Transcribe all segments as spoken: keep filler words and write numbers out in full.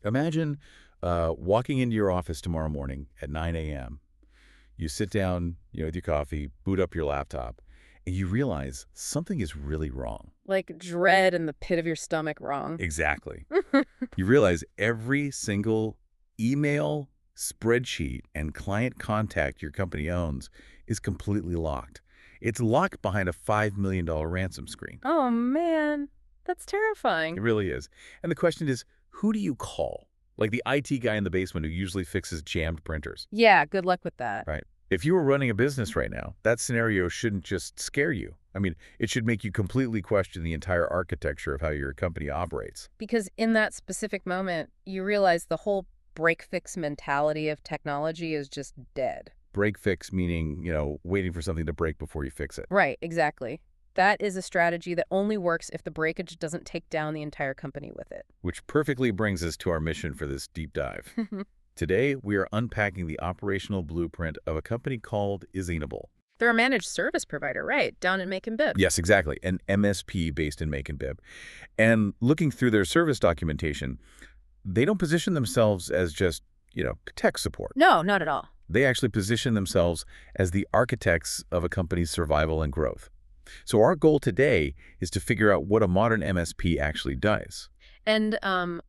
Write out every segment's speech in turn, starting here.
Imagine uh, walking into your office tomorrow morning at nine a m. You sit down, you know, with your coffee, boot up your laptop, and you realize something is really wrong. Like dread in the pit of your stomach wrong. Exactly. You realize every single email, spreadsheet, and client contact your company owns is completely locked. It's locked behind a five million dollar ransom screen. Oh, man. That's It terrifying. really is. And the question is, who do you call? Like the I T guy in the basement who usually fixes jammed printers. Yeah, good luck with that. Right. If you were running a business right now, that scenario shouldn't just scare you. I mean, it should make you completely question the entire architecture of how your company operates. Because in that specific moment, you realize the whole break-fix mentality of technology is just dead. Break fix meaning, you know, waiting for something to break before you fix it. Right, exactly. That is a strategy that only works if the breakage doesn't take down the entire company with it. Which perfectly brings us to our mission for this deep dive. Today, we are unpacking the operational blueprint of a company called Izinable. They're a managed service provider, right, down in Macon Bibb. Yes, exactly. An M S P based in Macon Bibb. And looking through their service documentation, they don't position themselves as just, you know, tech support. No, not at all. They actually position themselves as the architects of a company's survival and growth. So our goal today is to figure out what a modern M S P actually does. And um,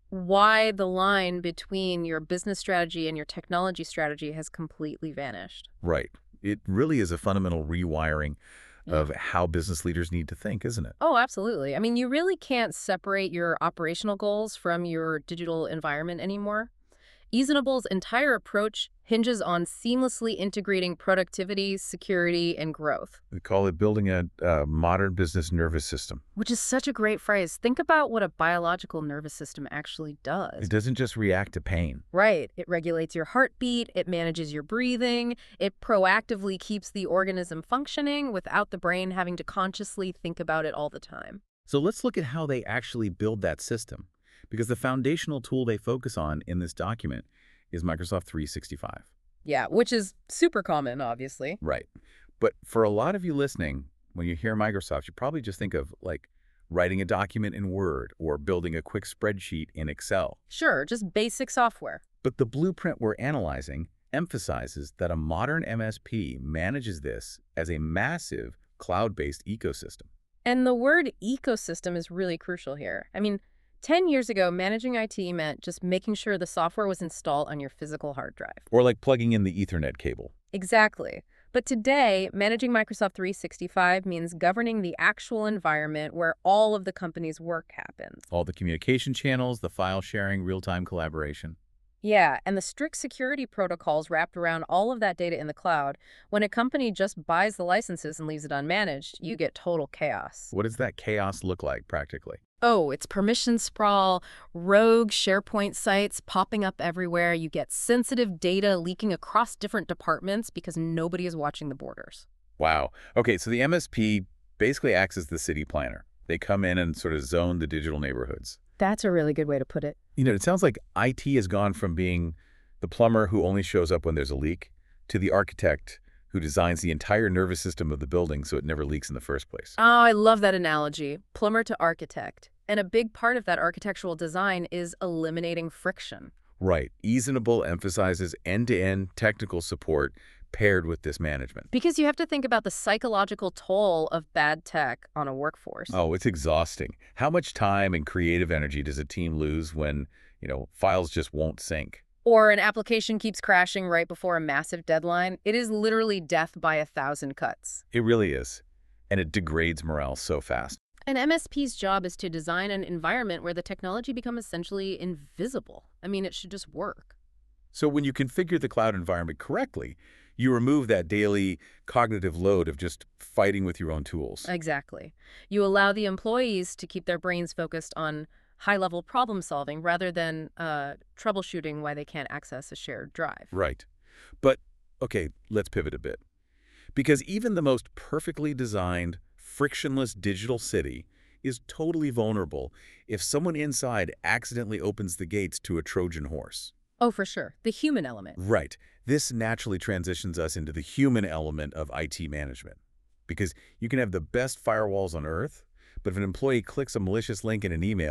why the line between your business strategy and your technology strategy has completely vanished. Right. It really is a fundamental rewiring Yeah. of how business leaders need to think, isn't it? Oh, absolutely. I mean, you really can't separate your operational goals from your digital environment anymore. Easonable's entire approach hinges on seamlessly integrating productivity, security, and growth, We call it building a, a modern business nervous system. which is such a great phrase. Think about what a biological nervous system actually does. It doesn't just react to pain. Right. It regulates your heartbeat, it manages your breathing, it proactively keeps the organism functioning without the brain having to consciously think about it all the time. So let's look at how they actually build that system, because the foundational tool they focus on in this document is Microsoft three sixty-five. Yeah, which is super common, obviously. Right. But for a lot of you listening, when you hear Microsoft, you probably just think of like writing a document in Word or building a quick spreadsheet in Excel. Sure, just basic software. But the blueprint we're analyzing emphasizes that a modern M S P manages this as a massive cloud-based ecosystem. And the word ecosystem is really crucial here. I mean, ten years ago, managing I T meant just making sure the software was installed on your physical hard drive. Or like plugging in the Ethernet cable. Exactly. But today, managing Microsoft three sixty-five means governing the actual environment where all of the company's work happens. All the communication channels, the file sharing, real-time collaboration. Yeah, and the strict security protocols wrapped around all of that data in the cloud. When a company just buys the licenses and leaves it unmanaged, you get total chaos. What does that chaos look like practically? Oh, it's permission sprawl, rogue SharePoint sites popping up everywhere. You get sensitive data leaking across different departments because nobody is watching the borders. Wow. Okay, so the M S P basically acts as the city planner. They come in and sort of zone the digital neighborhoods. That's a really good way to put it. You know, it sounds like I T has gone from being the plumber who only shows up when there's a leak to the architect who designs the entire nervous system of the building so it never leaks in the first place. Oh, I love that analogy. Plumber to architect. And a big part of that architectural design is eliminating friction. Right. Easonable emphasizes end-to-end technical support paired with this management. Because you have to think about the psychological toll of bad tech on a workforce. Oh, it's exhausting. How much time and creative energy does a team lose when, you know, files just won't sync? Or an application keeps crashing right before a massive deadline. It is literally death by a thousand cuts. It really is. And it degrades morale so fast. An M S P's job is to design an environment where the technology becomes essentially invisible. I mean, it should just work. So when you configure the cloud environment correctly, you remove that daily cognitive load of just fighting with your own tools. Exactly. You allow the employees to keep their brains focused on high-level problem solving rather than uh, troubleshooting why they can't access a shared drive. Right. But, okay, let's pivot a bit. Because even the most perfectly designed, frictionless digital city is totally vulnerable if someone inside accidentally opens the gates to a Trojan horse. Oh, for sure. The human element. Right. This naturally transitions us into the human element of I T management. Because you can have the best firewalls on earth, but if an employee clicks a malicious link in an email,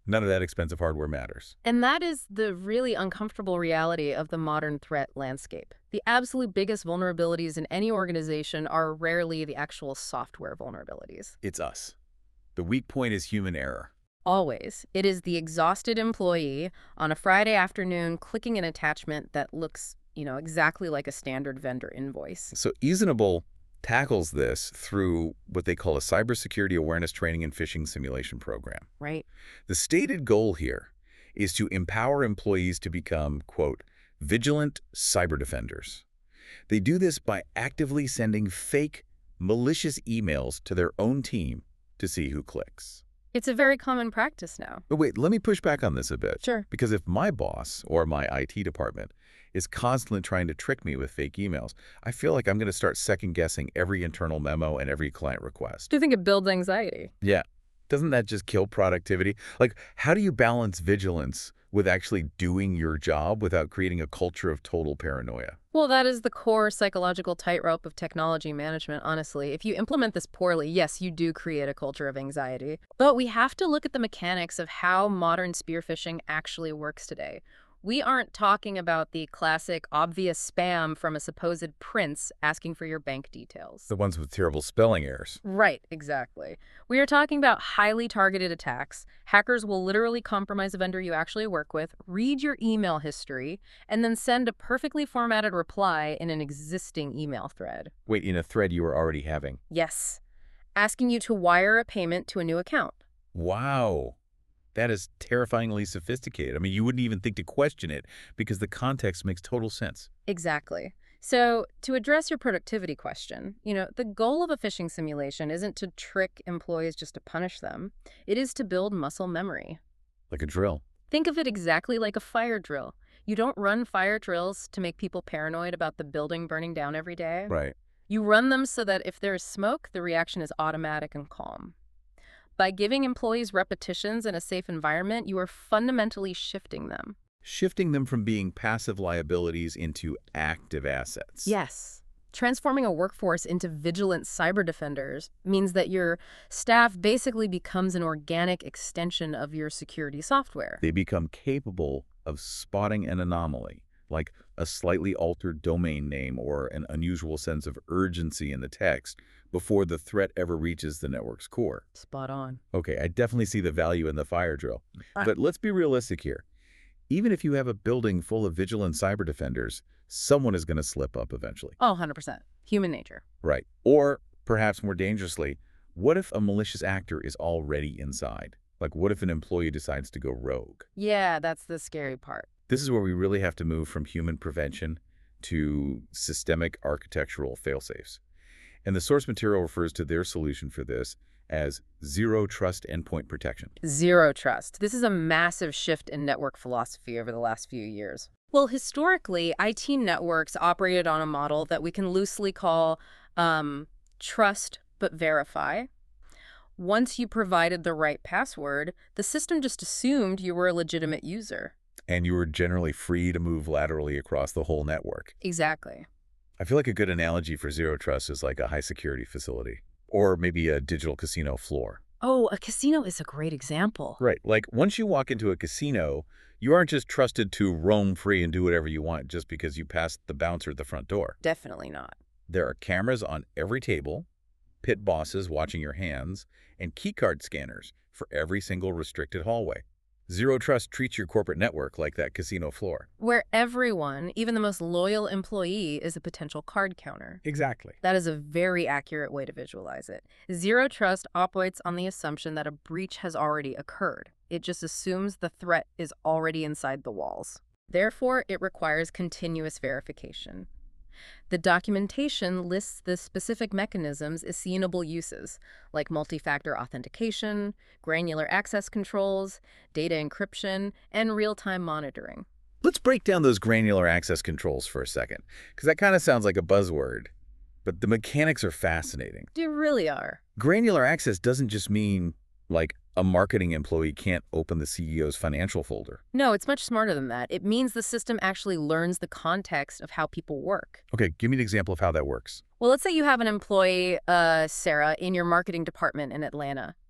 None of that expensive hardware matters. And that is the really uncomfortable reality of the modern threat landscape. The absolute biggest vulnerabilities in any organization are rarely the actual software vulnerabilities. It's us. The weak point is human error. Always. It is the exhausted employee on a Friday afternoon clicking an attachment that looks, you know, exactly like a standard vendor invoice. So Easonable tackles this through what they call a cybersecurity awareness training and phishing simulation program. Right. The stated goal here is to empower employees to become, quote, vigilant cyber defenders. They do this by actively sending fake, malicious emails to their own team to see who clicks. It's a very common practice now. But wait, let me push back on this a bit. Sure. Because if my boss or my I T department is constantly trying to trick me with fake emails, I feel like I'm going to start second-guessing every internal memo and every client request. Do you think it builds anxiety? Yeah. Doesn't that just kill productivity? Like, how do you balance vigilance with actually doing your job without creating a culture of total paranoia? Well, that is the core psychological tightrope of technology management, honestly. If you implement this poorly, yes, you do create a culture of anxiety. But we have to look at the mechanics of how modern spear phishing actually works today. We aren't talking about the classic obvious spam from a supposed prince asking for your bank details. The ones with terrible spelling errors. Right, exactly. We are talking about highly targeted attacks. Hackers will literally compromise a vendor you actually work with, read your email history, and then send a perfectly formatted reply in an existing email thread. Wait, in a thread you were already having. Yes. Asking you to wire a payment to a new account. Wow. That is terrifyingly sophisticated. I mean, you wouldn't even think to question it because the context makes total sense. Exactly. So to address your productivity question, you know, the goal of a phishing simulation isn't to trick employees just to punish them. It is to build muscle memory. Like a drill. Think of it exactly like a fire drill. You don't run fire drills to make people paranoid about the building burning down every day. Right. You run them so that if there is smoke, the reaction is automatic and calm. By giving employees repetitions in a safe environment, you are fundamentally shifting them. Shifting them from being passive liabilities into active assets. Yes. Transforming a workforce into vigilant cyber defenders means that your staff basically becomes an organic extension of your security software. They become capable of spotting an anomaly, like a slightly altered domain name or an unusual sense of urgency in the text, before the threat ever reaches the network's core. Spot on. Okay, I definitely see the value in the fire drill. Uh, But let's be realistic here. Even if you have a building full of vigilant cyber defenders, someone is going to slip up eventually. Oh, one hundred percent. Human nature. Right. Or, perhaps more dangerously, what if a malicious actor is already inside? Like, what if an employee decides to go rogue? Yeah, that's the scary part. This is where we really have to move from human prevention to systemic architectural failsafes. And the source material refers to their solution for this as zero trust endpoint protection. Zero trust. This is a massive shift in network philosophy over the last few years. Well, historically, I T networks operated on a model that we can loosely call um, trust but verify. Once you provided the right password, the system just assumed you were a legitimate user. And you were generally free to move laterally across the whole network. Exactly. I feel like a good analogy for zero trust is like a high-security facility, or maybe a digital casino floor. Oh, a casino is a great example. Right. Like, once you walk into a casino, you aren't just trusted to roam free and do whatever you want just because you passed the bouncer at the front door. Definitely not. There are cameras on every table, pit bosses watching your hands, and keycard scanners for every single restricted hallway. Zero Trust treats your corporate network like that casino floor. Where everyone, even the most loyal employee, is a potential card counter. Exactly. That is a very accurate way to visualize it. Zero Trust operates on the assumption that a breach has already occurred. It just assumes the threat is already inside the walls. Therefore, it requires continuous verification. The documentation lists the specific mechanisms as seeable uses, like multi-factor authentication, granular access controls, data encryption, and real-time monitoring. Let's break down those granular access controls for a second, because that kind of sounds like a buzzword, but the mechanics are fascinating. They really are. Granular access doesn't just mean, like, a marketing employee can't open the C E O's financial folder. No, it's much smarter than that. It means the system actually learns the context of how people work. Okay, give me an example of how that works. Well, let's say you have an employee, uh, Sarah, in your marketing department in Atlanta.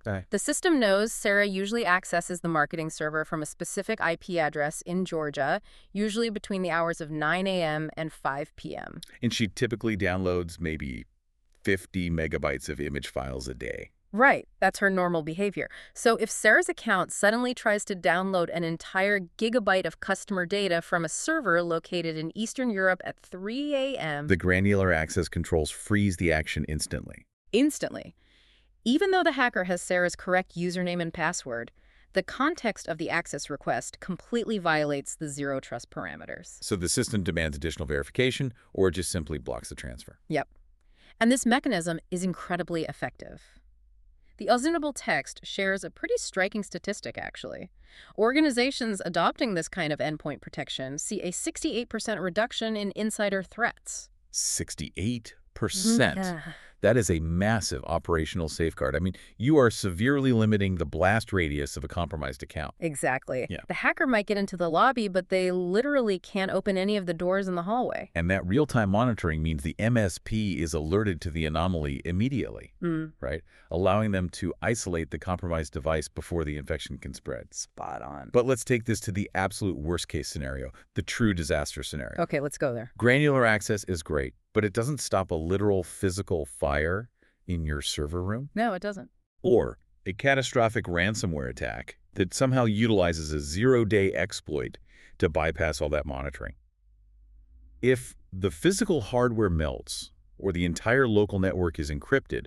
Okay. The system knows Sarah usually accesses the marketing server from a specific I P address in Georgia, usually between the hours of nine a m and five p m And she typically downloads maybe fifty megabytes of image files a day. Right, that's her normal behavior. So if Sarah's account suddenly tries to download an entire gigabyte of customer data from a server located in Eastern Europe at three a m The granular access controls freeze the action instantly. instantly, even though the hacker has Sarah's correct username and password, the context of the access request completely violates the zero trust parameters. So the system demands additional verification or just simply blocks the transfer. Yep. And this mechanism is incredibly effective. The Ozonable text shares a pretty striking statistic, actually. Organizations adopting this kind of endpoint protection see a sixty-eight percent reduction in insider threats. sixty-eight percent. Yeah. That is a massive operational safeguard. I mean, you are severely limiting the blast radius of a compromised account. Exactly. Yeah. The hacker might get into the lobby, but they literally can't open any of the doors in the hallway. And that real-time monitoring means the M S P is alerted to the anomaly immediately, Mm. right? Allowing them to isolate the compromised device before the infection can spread. Spot on. But let's take this to the absolute worst-case scenario, the true disaster scenario. Okay, let's go there. Granular access is great, but it doesn't stop a literal physical fire in your server room No, it doesn't. or a catastrophic ransomware attack that somehow utilizes a zero-day exploit to bypass all that monitoring. If the physical hardware melts or the entire local network is encrypted,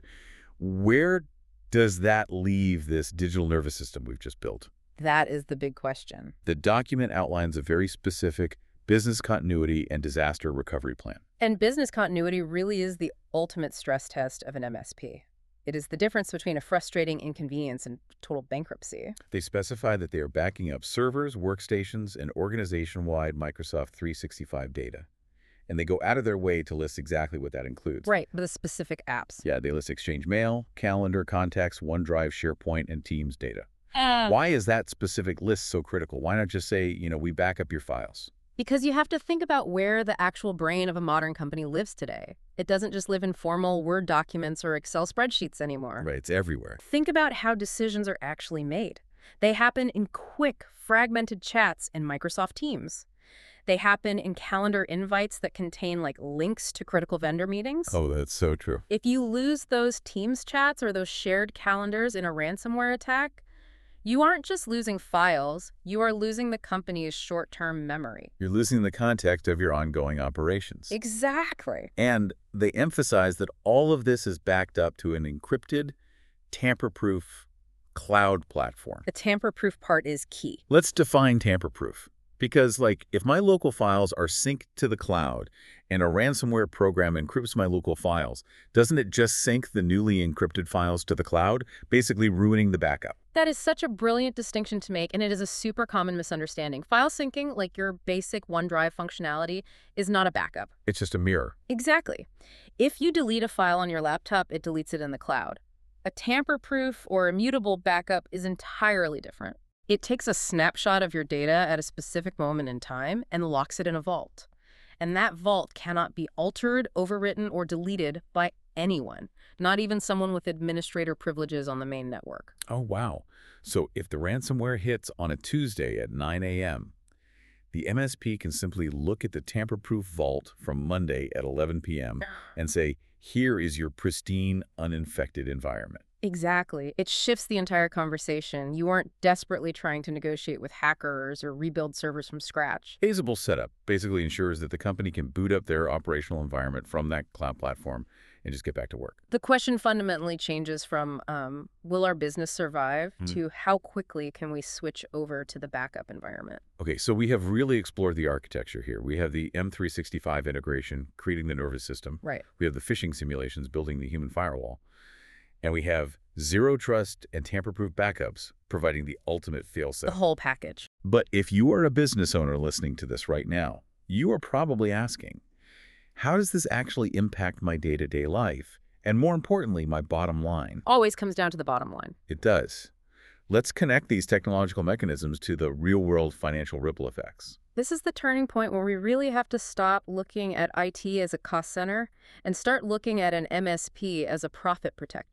where does that leave this digital nervous system we've just built? That is the big question. The document outlines a very specific business continuity and disaster recovery plan. And business continuity really is the ultimate stress test of an M S P. It is the difference between a frustrating inconvenience and total bankruptcy. They specify that they are backing up servers, workstations, and organization-wide Microsoft three sixty-five data. And they go out of their way to list exactly what that includes. Right, but the specific apps. Yeah, they list Exchange Mail, Calendar, Contacts, OneDrive, SharePoint, and Teams data. Uh, Why is that specific list so critical? Why not just say, you know, we back up your files? Because you have to think about where the actual brain of a modern company lives today. It doesn't just live in formal Word documents or Excel spreadsheets anymore. Right, it's everywhere. Think about how decisions are actually made. They happen in quick, fragmented chats in Microsoft Teams. They happen in calendar invites that contain like links to critical vendor meetings. Oh, that's so true. If you lose those Teams chats or those shared calendars in a ransomware attack, you aren't just losing files, you are losing the company's short-term memory. You're losing the context of your ongoing operations. Exactly. And they emphasize that all of this is backed up to an encrypted, tamper-proof cloud platform. The tamper-proof part is key. Let's define tamper-proof. Because, like, if my local files are synced to the cloud and a ransomware program encrypts my local files, doesn't it just sync the newly encrypted files to the cloud, basically ruining the backup? That is such a brilliant distinction to make, and it is a super common misunderstanding. File syncing, like your basic OneDrive functionality, is not a backup. It's just a mirror. Exactly. If you delete a file on your laptop, it deletes it in the cloud. A tamper-proof or immutable backup is entirely different. It takes a snapshot of your data at a specific moment in time and locks it in a vault. And that vault cannot be altered, overwritten, or deleted by anyone, not even someone with administrator privileges on the main network. Oh, wow. So if the ransomware hits on a Tuesday at nine a m, the M S P can simply look at the tamper-proof vault from Monday at eleven p m and say, here is your pristine, uninfected environment. Exactly. It shifts the entire conversation. You aren't desperately trying to negotiate with hackers or rebuild servers from scratch. Hazeable setup basically ensures that the company can boot up their operational environment from that cloud platform and just get back to work. The question fundamentally changes from, um, will our business survive, Hmm. to how quickly can we switch over to the backup environment? Okay, so we have really explored the architecture here. We have the M three sixty-five integration, creating the nervous system. Right. We have the phishing simulations, building the human firewall. And we have zero trust and tamper-proof backups, providing the ultimate The fail-safe. whole package. But if you are a business owner listening to this right now, you are probably asking, how does this actually impact my day-to-day life? And more importantly, my bottom line? Always comes down to the bottom line. It does. Let's connect these technological mechanisms to the real-world financial ripple effects. This is the turning point where we really have to stop looking at I T as a cost center and start looking at an M S P as a profit protector.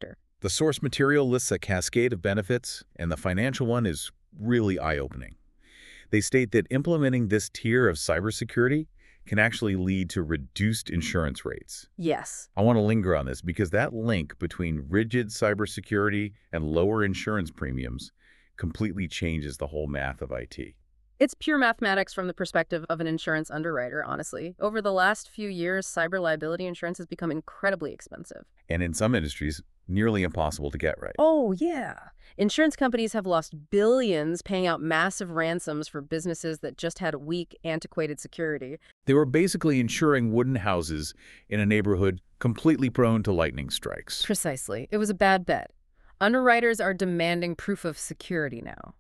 The source material lists a cascade of benefits, and the financial one is really eye-opening. They state that implementing this tier of cybersecurity can actually lead to reduced insurance rates. Yes. I want to linger on this because that link between rigid cybersecurity and lower insurance premiums completely changes the whole math of I T. It's pure mathematics from the perspective of an insurance underwriter, honestly. Over the last few years, cyber liability insurance has become incredibly expensive. And in some industries, nearly impossible to get right. Oh, yeah. Insurance companies have lost billions paying out massive ransoms for businesses that just had weak, antiquated security. They were basically insuring wooden houses in a neighborhood completely prone to lightning strikes. Precisely. It was a bad bet. Underwriters are demanding proof of security now.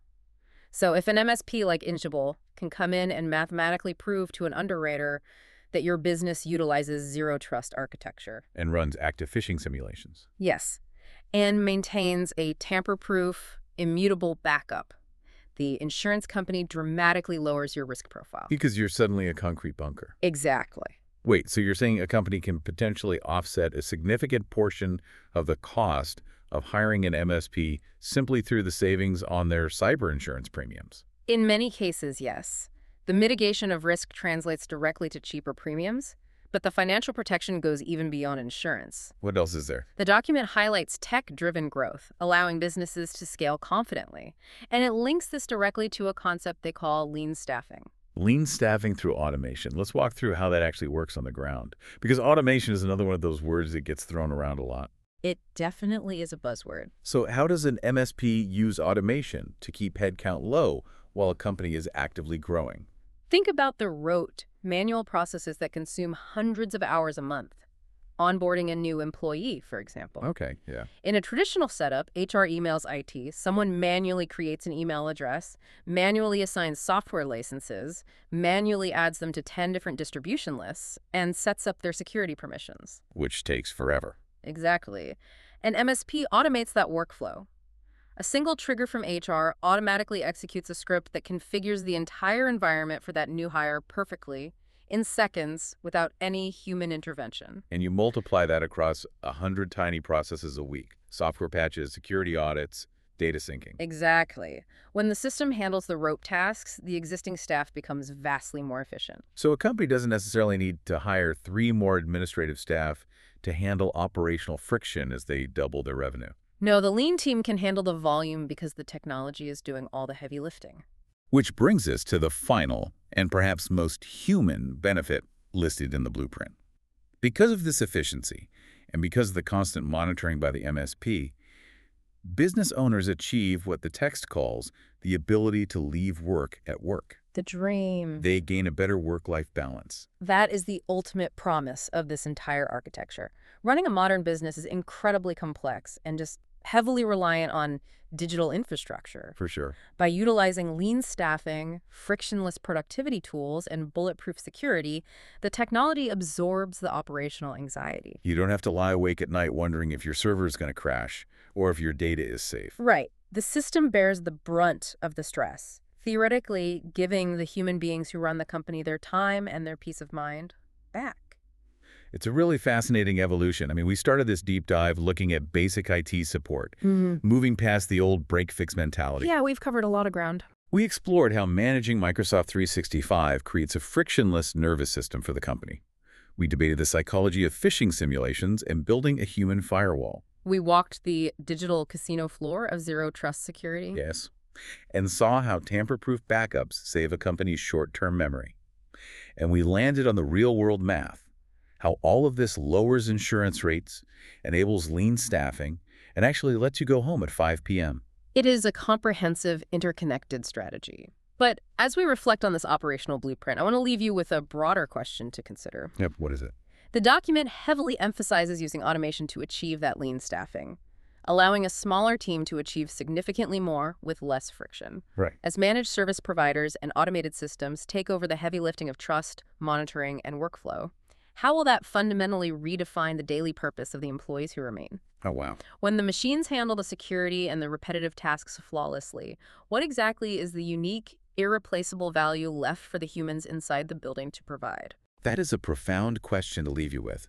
So if an M S P like Inchable can come in and mathematically prove to an underwriter that your business utilizes zero-trust architecture. And runs active phishing simulations. Yes, and maintains a tamper-proof, immutable backup, the insurance company dramatically lowers your risk profile. Because you're suddenly a concrete bunker. Exactly. Wait, so you're saying a company can potentially offset a significant portion of the cost of hiring an M S P simply through the savings on their cyber insurance premiums? In many cases, yes. The mitigation of risk translates directly to cheaper premiums, but the financial protection goes even beyond insurance. What else is there? The document highlights tech-driven growth, allowing businesses to scale confidently, and it links this directly to a concept they call lean staffing. Lean staffing through automation. Let's walk through how that actually works on the ground. Because automation is another one of those words that gets thrown around a lot. It definitely is a buzzword. So how does an M S P use automation to keep headcount low while a company is actively growing? Think about the rote, manual processes that consume hundreds of hours a month. Onboarding a new employee, for example. Okay, yeah. In a traditional setup, H R emails I T, someone manually creates an email address, manually assigns software licenses, manually adds them to ten different distribution lists, and sets up their security permissions. Which takes forever. Exactly. An M S P automates that workflow. A single trigger from H R automatically executes a script that configures the entire environment for that new hire perfectly, in seconds, without any human intervention. And you multiply that across a hundred tiny processes a week. Software patches, security audits, data syncing. Exactly. When the system handles the rote tasks, the existing staff becomes vastly more efficient. So a company doesn't necessarily need to hire three more administrative staff to handle operational friction as they double their revenue. No, the lean team can handle the volume because the technology is doing all the heavy lifting. Which brings us to the final and perhaps most human benefit listed in the blueprint. Because of this efficiency, and because of the constant monitoring by the M S P, business owners achieve what the text calls the ability to leave work at work. The dream. They gain a better work-life balance. That is the ultimate promise of this entire architecture. Running a modern business is incredibly complex and just heavily reliant on digital infrastructure. For sure. By utilizing lean staffing, frictionless productivity tools, and bulletproof security, the technology absorbs the operational anxiety. You don't have to lie awake at night wondering if your server is going to crash or if your data is safe. Right. The system bears the brunt of the stress, theoretically giving the human beings who run the company their time and their peace of mind back. It's a really fascinating evolution. I mean, we started this deep dive looking at basic I T support, mm-hmm. moving past the old break-fix mentality. Yeah, we've covered a lot of ground. We explored how managing Microsoft three sixty-five creates a frictionless nervous system for the company. We debated the psychology of phishing simulations and building a human firewall. We walked the digital casino floor of zero-trust security. Yes, and saw how tamper-proof backups save a company's short-term memory. And we landed on the real-world math. How all of this lowers insurance rates, enables lean staffing, and actually lets you go home at five p m It is a comprehensive, interconnected strategy. But as we reflect on this operational blueprint, I want to leave you with a broader question to consider. Yep, what is it? The document heavily emphasizes using automation to achieve that lean staffing, allowing a smaller team to achieve significantly more with less friction. Right. As managed service providers and automated systems take over the heavy lifting of trust, monitoring, and workflow, how will that fundamentally redefine the daily purpose of the employees who remain? Oh, wow. When the machines handle the security and the repetitive tasks flawlessly, what exactly is the unique, irreplaceable value left for the humans inside the building to provide? That is a profound question to leave you with.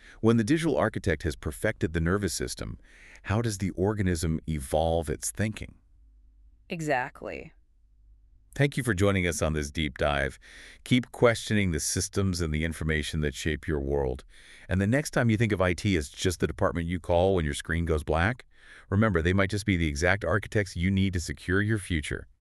When the digital architect has perfected the nervous system, how does the organism evolve its thinking? Exactly. Thank you for joining us on this deep dive. Keep questioning the systems and the information that shape your world. And the next time you think of I T as just the department you call when your screen goes black, remember they might just be the exact architects you need to secure your future.